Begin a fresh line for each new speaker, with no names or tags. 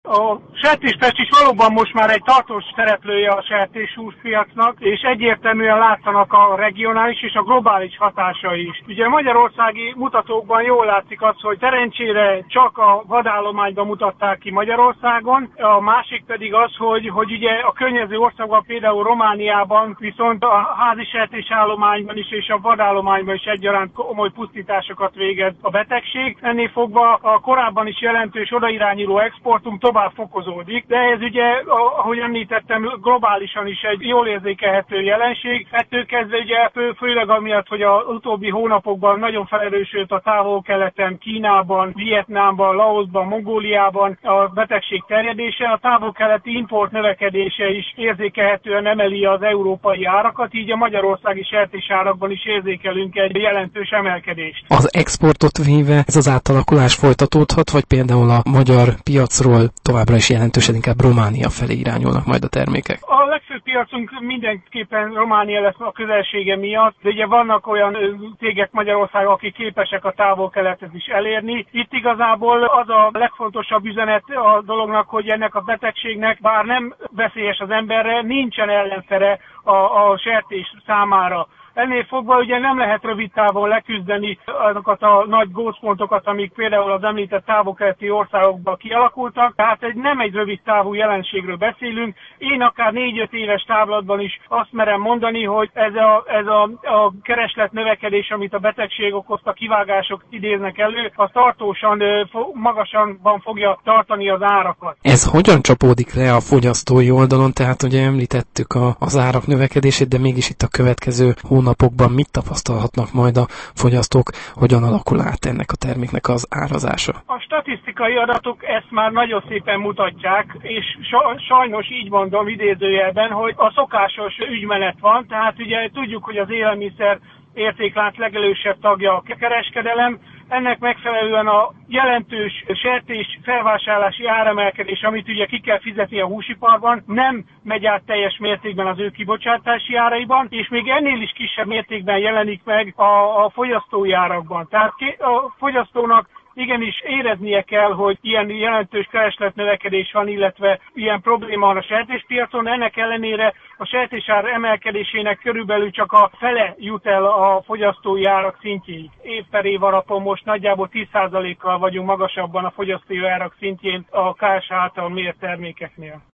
A sertéspest is valóban most már egy tartós szereplője a sertéshúspiacnak, és egyértelműen látszanak a regionális és a globális hatásai is. Ugye a magyarországi mutatókban jól látszik az, hogy szerencsére csak a vadállományban mutatták ki Magyarországon, a másik pedig az, hogy ugye a környező országban, például Romániában viszont a házi sertésállományban is és a vadállományban is egyaránt komoly pusztításokat végez a betegség. Ennél fogva a korábban is jelentős odairányuló exportunk tovább fokozódik, de ez ugye, ahogy említettem, globálisan is egy jól érzékelhető jelenség. Ettől kezdve ugye főleg amiatt, hogy az utóbbi hónapokban nagyon felerősödött a távol-keleten, Kínában, Vietnámban, Laoszban, Mongóliában a betegség terjedése, a távol-keleti import növekedése is érzékelhetően emeli az európai árakat, így a magyarországi sertésárakban is érzékelünk egy jelentős emelkedést.
Az exportot véve ez az átalakulás folytatódhat, vagy például a magyar piacról továbbra is jelentősen inkább Románia felé irányulnak majd a termékek?
A legfőbb piacunk mindenképpen Románia lesz a közelsége miatt, de ugye vannak olyan cégek Magyarországon, akik képesek a távol-keletet is elérni. Itt igazából az a legfontosabb üzenet a dolognak, hogy ennek a betegségnek, bár nem veszélyes az emberre, nincsen ellenszere a sertés számára. Ennél fogva ugye nem lehet rövid távon leküzdeni azokat a nagy gócpontokat, amik például az említett távol-keleti országokban kialakultak, tehát nem egy rövid távú jelenségről beszélünk. Én akár 4-5 éves távlatban is azt merem mondani, hogy ez a kereslet növekedés, amit a betegség okozta, kivágások idéznek elő, az tartósan magasanban fogja tartani az árakat.
Ez hogyan csapódik le a fogyasztói oldalon? Tehát ugye említettük az árak növekedését, de mégis itt a következő hónapokban mit tapasztalhatnak majd a fogyasztók, hogyan alakul át ennek a terméknek az árazása?
A statisztikai adatok ezt már nagyon szépen mutatják, és sajnos így mondom idézőjelben, hogy a szokásos ügymenet van, tehát ugye tudjuk, hogy az élelmiszer értéklánc legelősebb tagja a kereskedelem, ennek megfelelően a jelentős sertés felvásárlási áremelkedés, amit ugye ki kell fizetni a húsiparban, nem megy át teljes mértékben az ő kibocsátási áraiban, és még ennél is kisebb mértékben jelenik meg a fogyasztói árakban. Tehát a fogyasztónak igenis éreznie kell, hogy ilyen jelentős keresletnövekedés van, illetve ilyen probléma van a sertéspiacon. Ennek ellenére a sertésár emelkedésének körülbelül csak a fele jut el a fogyasztói árak szintjéig. Év per év alapon most nagyjából 10%-kal vagyunk magasabban a fogyasztói árak szintjén a KSH által mért termékeknél.